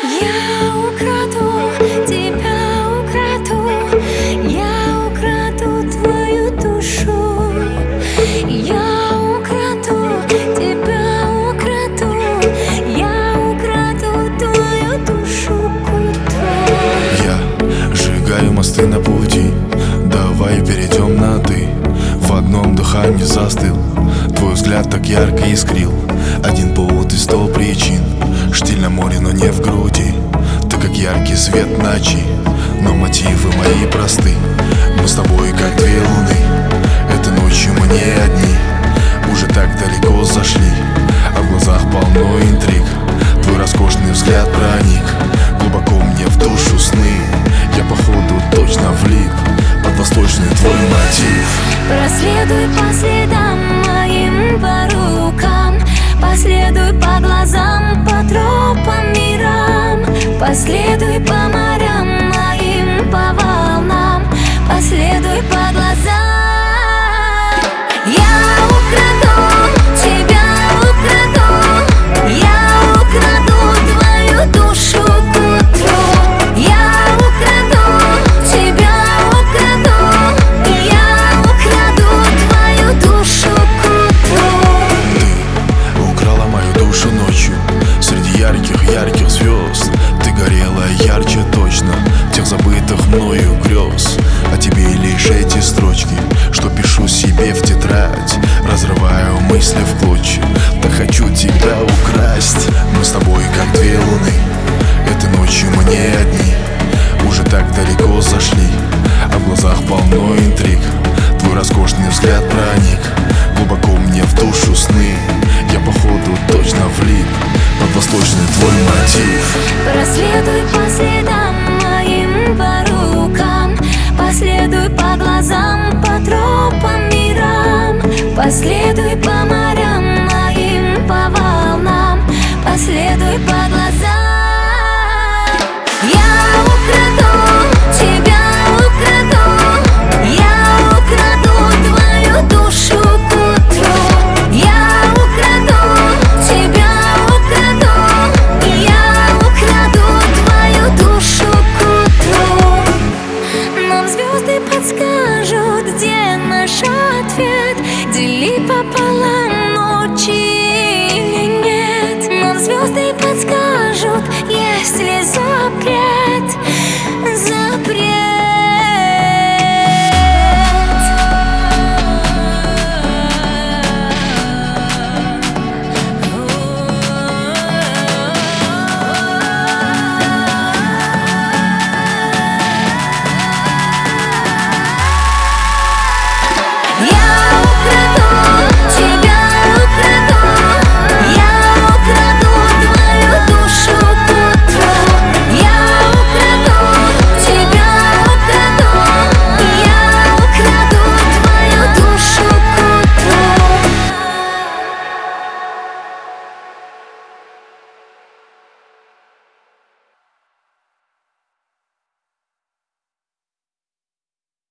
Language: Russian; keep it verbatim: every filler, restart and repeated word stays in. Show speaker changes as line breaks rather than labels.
Я украду тебя, украду, я украду твою душу. Я украду тебя, украду, я украду твою душу к утру.
Я сжигаю мосты на пути, давай перейдем на ты. В одном дыхании застыл, твой взгляд так ярко искрил. Один повод и сто причин, штиль на море, но не в груди. Ты как яркий свет ночи, но мотивы мои просты. Мы с тобой как две луны, этой ночью мы не одни. Уже так далеко зашли, а в глазах полно интриг. Твой роскошный взгляд проник глубоко мне в душу сны. Я походу точно влип под восточный твой мотив.
Проследуй по следам моим, по рукам, последуй по глазам, по тропам мирам. Последуй по морям моим, по волнам, последуй по глазам. Я украду тебя, украду, я украду твою душу к утру. Я украду тебя, украду, я украду твою душу к утру.
Ты украла мою душу ночью среди ярких-ярких звезд. Ты горела ярче точно тех забытых мною грез. О тебе лишь эти строчки, что пишу себе в тетрадь. Разрываю мысли в клочья, так хочу тебя украсть. Мы с тобой как две луны, этой ночью мы не одни. Уже так далеко зашли, а в глазах полно интриг. Твой роскошный взгляд проник глубоко мне в душу сны. Я походу точно влип под восточный твой мотив.
Проследуй по следам моим, по рукам, последуй по глазам, по тропам мирам. Последуй по морям моим, по волнам, последуй по глазам. Я украду тебя, украду, я украду твою душу к утру. Я украду тебя, украду, я украду твою душу к утру. Нам звезды подскажут, где наш ответ. Дели пополам ночи или нет. Нам звезды подскажут, есть ли запрет, запрет. Я